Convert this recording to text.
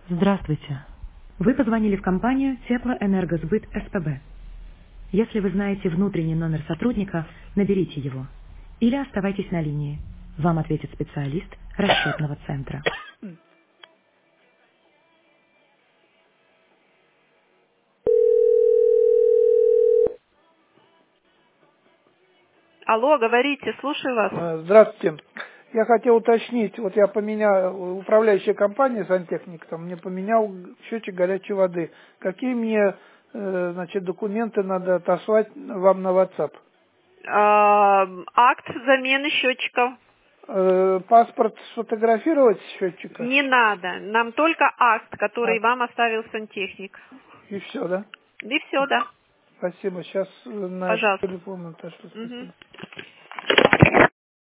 Здравствуйте. Вы позвонили в компанию Теплоэнергосбыт СПБ. Если вы знаете внутренний номер сотрудника, наберите его. Или оставайтесь на линии. Вам ответит специалист расчетного центра. Алло, говорите, слушаю вас. Здравствуйте. Я хотел уточнить, вот я поменял, управляющая компания сантехник, там мне поменял счетчик горячей воды. Какие мне, значит, документы надо отослать вам на WhatsApp? Акт замены счетчиков. Паспорт сфотографировать с счетчика? Не надо. Нам только акт, А, который вам оставил сантехник. и все, да? И все, да. Спасибо. Сейчас на Пожалуйста. телефон отошлю. Мгм. Спасибо.